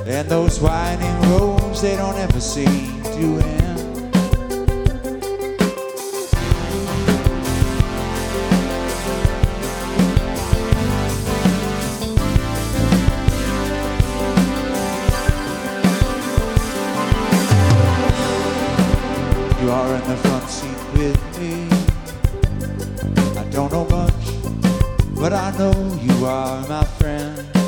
And those winding roads, they don't ever seem to end. You are in the front seat with me. I don't know much, but I know you are my friend.